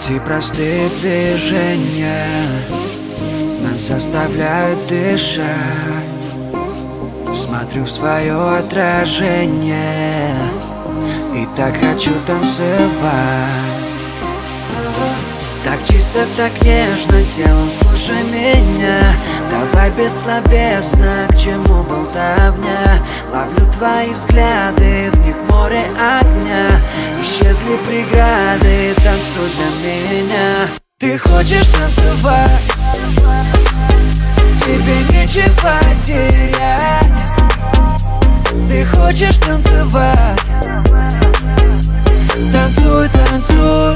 Эти простые движения нас заставляют дышать. Смотрю в свое отражение и так хочу танцевать. Так чисто, так нежно телом, слушай меня. Давай бессловесно, к чему болтовня. Ловлю твои взгляды, в них море огня. Исчезли преграды, танцуй для меня. Ты хочешь танцевать, тебе нечего терять. Ты хочешь танцевать, танцуй, танцуй.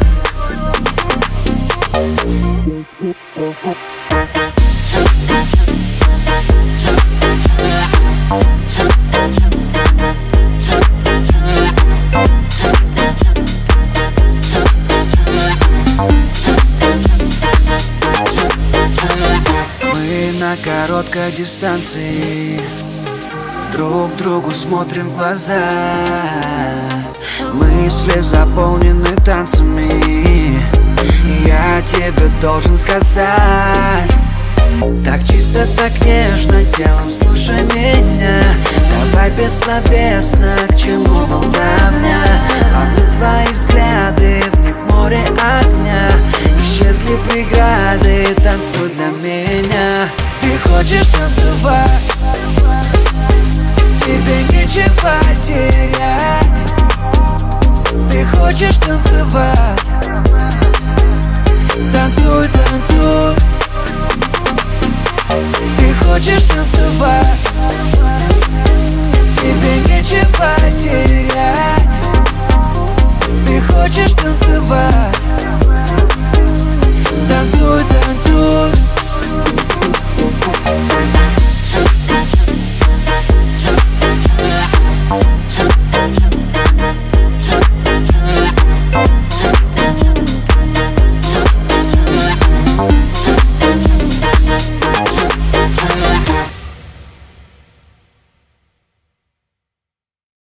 Мы на короткой дистанции друг другу смотрим в глаза. Мысли заполнены танцами, я тебе должен сказать. Так чисто, так нежно телом, слушай меня. Давай бессловесно, к чему болтовня. Ловлю твои взгляды, в них море огня. Исчезли преграды, танцуй для меня. Ты хочешь танцевать, тебе нечего терять. Ты хочешь танцевать, танцуй, танцуй. Ты хочешь танцевать, тебе нечего терять. Ты хочешь танцевать, танцуй, танцуй.